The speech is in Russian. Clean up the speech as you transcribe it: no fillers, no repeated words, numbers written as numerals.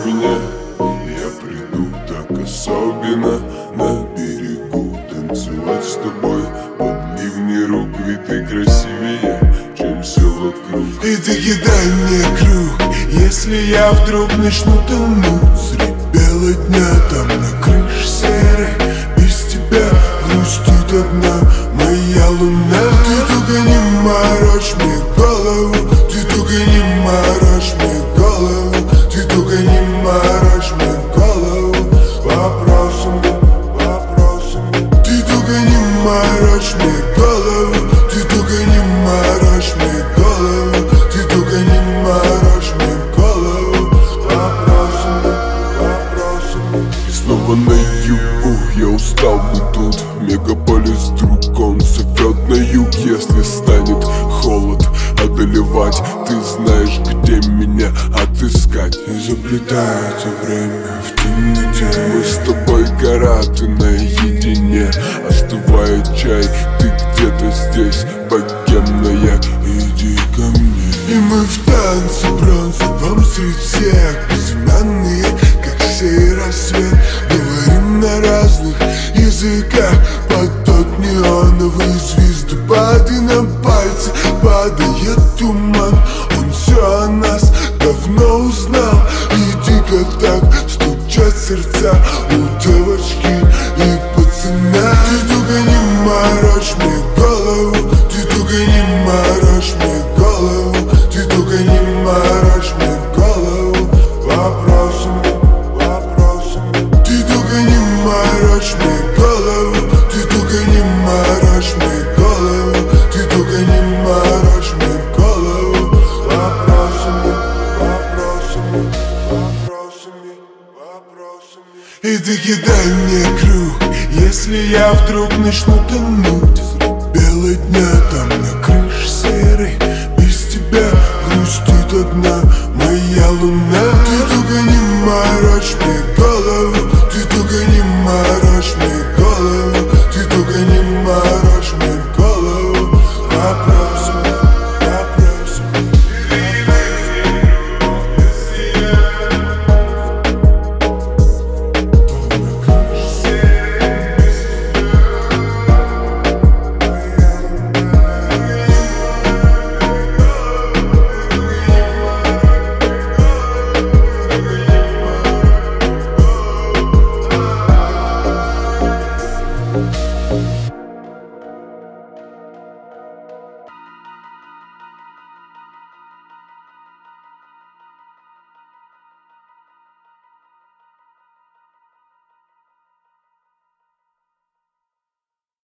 меня. Я приду так особенно на берегу танцевать с тобой под ливни рук, ведь ты красивее, чем все вокруг. И ты кидай мне круг, если я вдруг начну тонуть средь бела дня. Там на крыше серой без тебя грустит одна моя луна. Ты только не морочь мне голову, ты только не морочь мне голову, ты только не морочь мне голову вопросами, вопросами. Ты только не морочь мне голову, ты только не морочь мне голову, ты только не морочь мне голову вопросами, вопросами. И снова на югу, я устал быть тут. Мегаполис вдруг он зовет на юг. Если станет холод одолевать, ты знаешь, где меня отыскать. Изобретается время в темноте. Мы с тобой гора, ты наедине. Остывает чай, ты где-то здесь, богемная. Иди ко мне. И мы в танце бронзовом среди всех, безымянные, как сей рассвет. Говорим на разных языках под тот неоновый звездопад. И на пальцы падает туман, он все о нас давно узнал. И дико так стучат сердца у девочки и пацана. Ты только не морочь мне голову, ты только не морочь мне голову, ты только не морочь мне голову вопросами, вопросами. Ты только не морочь мне голову, ты только не морочь мне голову, ты только не морочь мне голову вопросами, вопросами, вопросами, вопросами. И ты кидай мне круг, если я вдруг начну тонуть средь бела дня. Там на крыше серой без тебя грустит одна моя луна. Ты только не морочь мне голову, ты только не морочь мне голову, ты только не морочь мне голову вопросами, вопросами. Thank